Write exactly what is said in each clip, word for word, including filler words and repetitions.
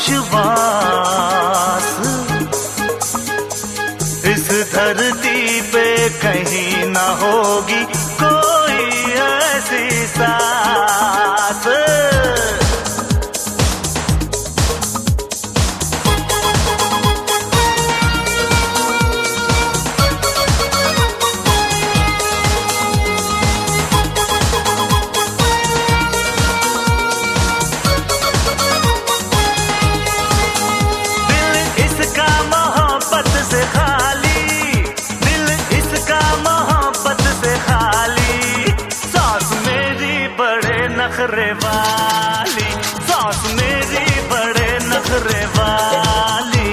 विश्वास इस धरती पे कहीं ना होगी कोई ऐसी सांस। नखरे वाली सास मेरी बड़े नखरे वाली,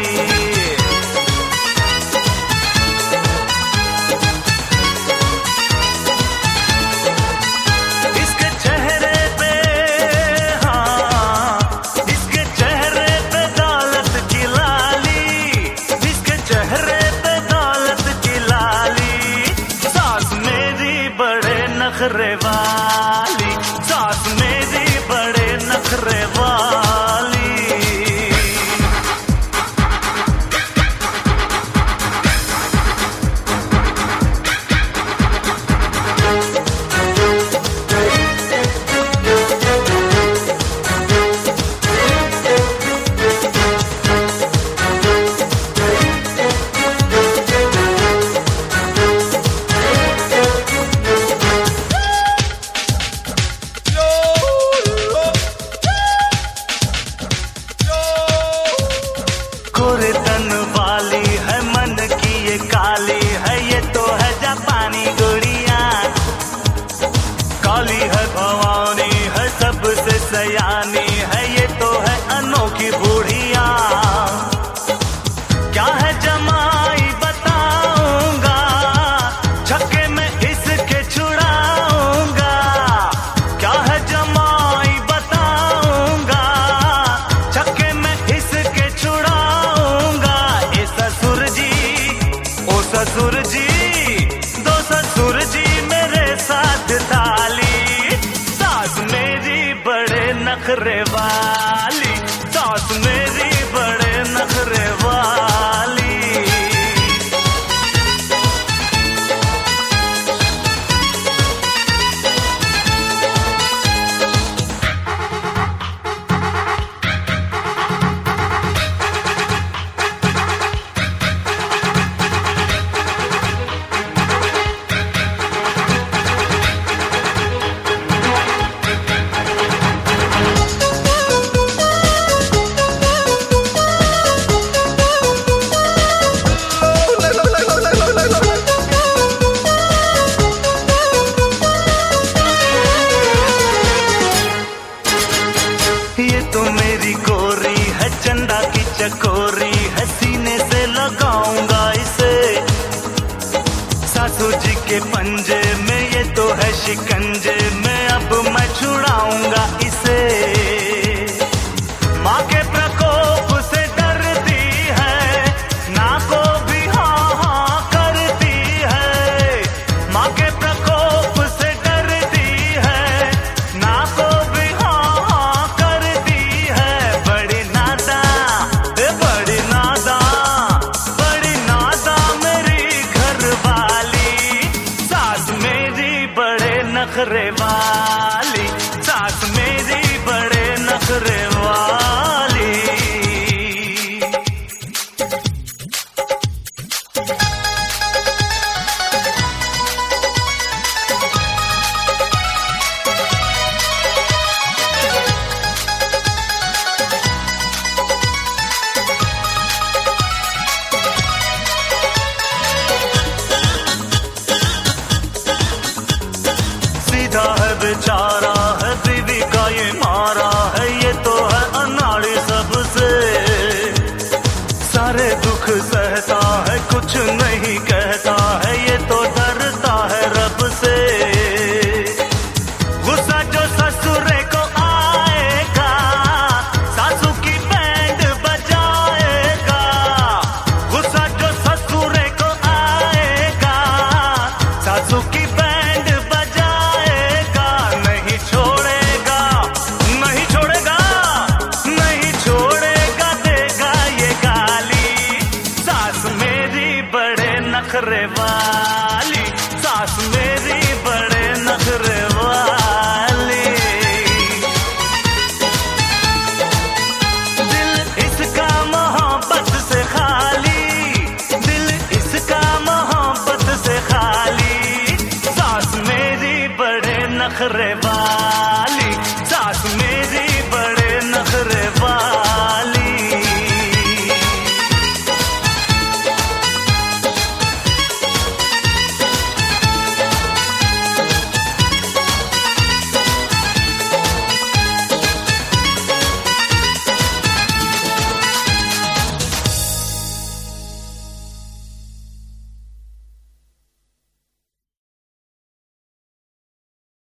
इसके चेहरे पे हाँ इसके चेहरे पे दौलत की लाली, इसके चेहरे पे दौलत की लाली। सास मेरी बड़े नखरे वाली, सास मेरी बड़े नखरे वाली। गोरे तन वाली है मन की ये काली है, ये तो है जापानी गुड़िया। काली है भवानी है सबसे सयानी है, ये तो है अनोखी बूढ़िया। क्या है जमाई बताऊंगा, छक्के में इसके छुड़ाऊंगा। क्या है जमाई बताऊंगा, छक्के में इसके छुड़ा। ससुर जी दो ससुर जी मेरे साथ थाली, सास मेरी बड़े नखरे वाली, सास मेरी बड़े नखरे वाली। नखरे